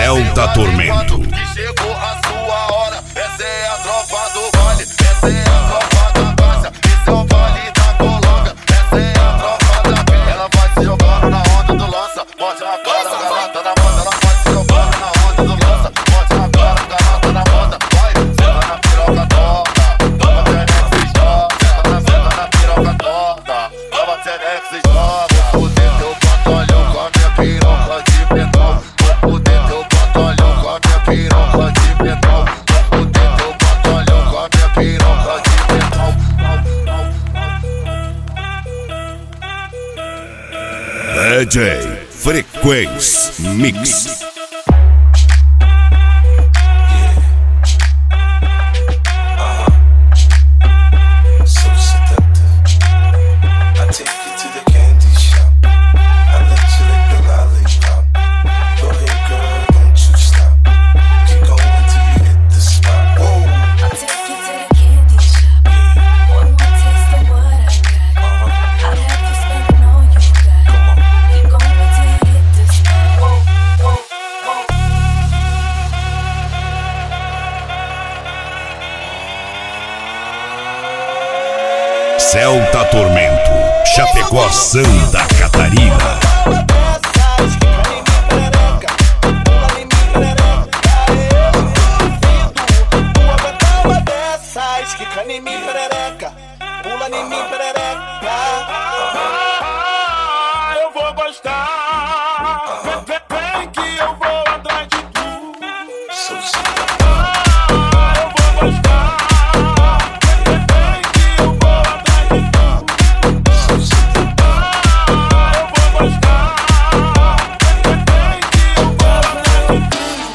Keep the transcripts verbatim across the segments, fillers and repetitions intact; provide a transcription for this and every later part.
Celta Tormento. Chegou a sua hora, essa é a tropa do vale, essa é a tropa da caixa, esse é o vale da Colômbia, essa é a tropa da pia. Ela vai se jogando na onda do lança, morde a cara, garota na moda. Ela vai se jogando na onda do lança, morde a cara, garota na moda. Vai, senta na piroca torta, toma Tenex e joga. Senta na piroca torta, toma Tenex e joga. Vou fuder teu batalhão com a minha piroca de metal. Vou fuder teu batalhão com a minha piroca de metal. Vou fuder teu batalhão com a minha piroca de metal. D J Frequência Mix. Celta Tormento, Chapecó, Santa Catarina. Quica em mim, perereca, pula em mim, perereca. Eu vou gostar, vem, vem que eu vou atrás de tu. Ah, eu vou gostar, vem, vem que eu vou atrás de tu. Ah, eu vou gostar, vem, vem que eu vou atrás de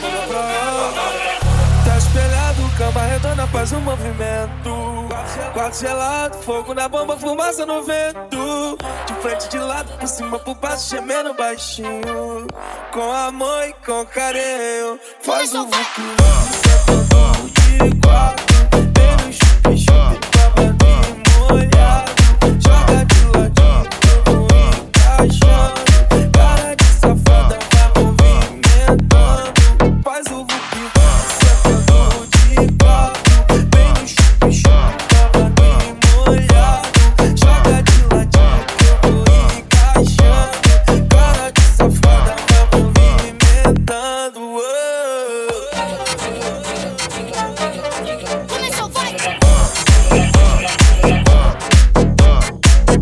tu. Tá espelhado, cama redonda, faz um movimento. Quarto gelado, fogo na bomba, fumaça no vento. De frente, de lado, por cima, por baixo, gemendo baixinho. Com amor e com carinho. Faz o vucu, senta de quatro. Vem no chupi-chupi, babadinho molhado. Joga de ladinho, eu vou encaixando. Cara de safada, vai movimentando. Faz o vucu, senta de quatro. Vem no chupi-chupi.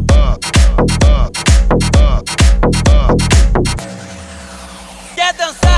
Quer dançar?